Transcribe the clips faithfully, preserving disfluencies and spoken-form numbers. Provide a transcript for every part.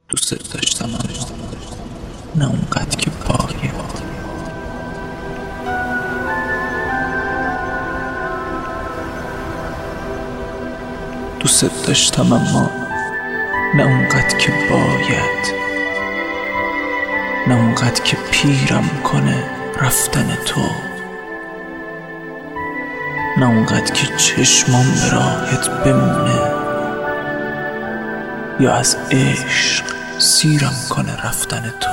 دوست داشتم اما نه اونقدر که باید. دوست داشتم اما نه اونقدر که باید، نه اونقدر که پیرم کنه رفتن تو، نه اونقدر که چشمام به راحت بمونه یا از عشق سیرم کنه رفتن تو.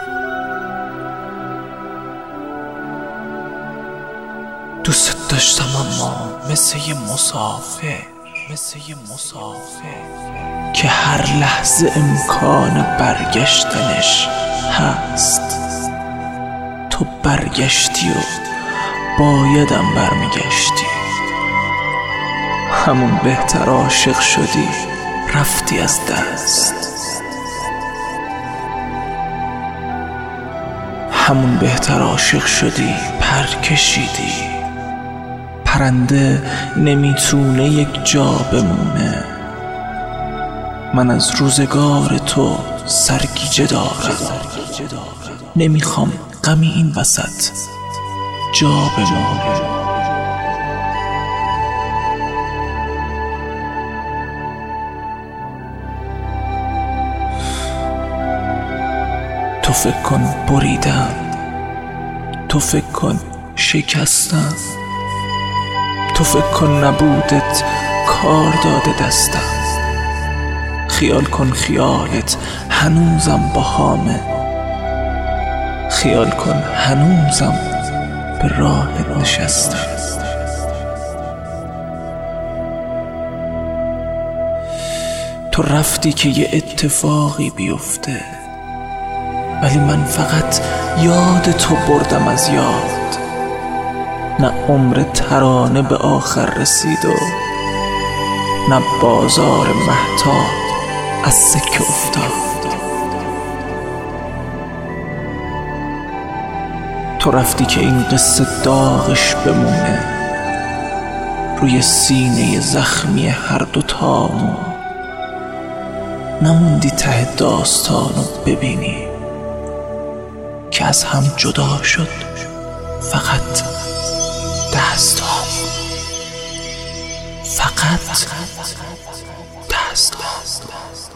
دوست داشتم اما مثل یه مسافر، مثل یه مسافر که هر لحظه امکان برگشتنش هست. تو برگشتی و بایدم برمیگشتی، همون بهتر عاشق شدی رفتی از دست، همون بهتر عاشق شدی پر کشیدی. پرنده نمیتونه یک جا بمونه، من از روزگار تو سرگیجه دارم، نمیخوام غمی این وسط جا بمونه. تو فکر کن بریدم، تو فکر کن شکستم، تو فکر کن نبودت کار داده دستم. خیال کن خیالت هنوزم باهامه، خیال کن هنوزم به راهت نشستم. تو رفتی که یه اتفاقی بیفته، ولی من فقط یاد تو بردم از یاد. نه عمر ترانه به آخر رسید و نه بازار مهتاب از سکه افتاد. تو رفتی که این قصه داغش بمونه روی سینه زخمی هر دوتامون. نموندی ته داستانو ببینی که از هم جدا شد فقط دستام، فقط دستام.